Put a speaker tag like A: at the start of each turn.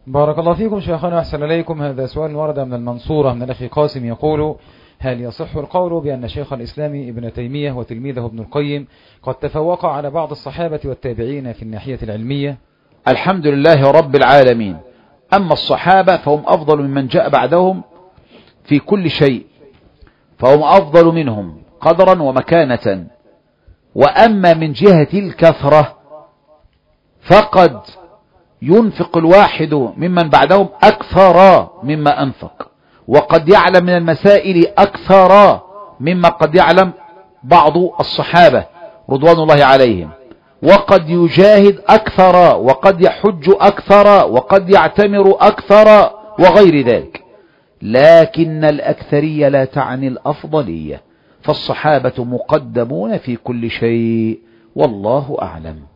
A: بارك الله فيكم شيخنا، أحسن إليكم. هذا سؤال ورد من المنصورة من الأخي قاسم يقول: هل يصح القول بأن شيخ الإسلام ابن تيمية وتلميذه ابن القيم قد تفوق على بعض الصحابة والتابعين في الناحية العلمية؟
B: الحمد لله رب العالمين. أما الصحابة فهم أفضل ممن جاء بعدهم في كل شيء، فهم أفضل منهم قدرا ومكانة. وأما من جهة الكثرة فقد ينفق الواحد ممن بعدهم أكثر مما أنفق، وقد يعلم من المسائل أكثر مما قد يعلم بعض الصحابة رضوان الله عليهم، وقد يجاهد أكثر، وقد يحج أكثر، وقد يعتمر أكثر وغير ذلك. لكن الأكثرية لا تعني الأفضلية، فالصحابة مقدمون في كل شيء، والله أعلم.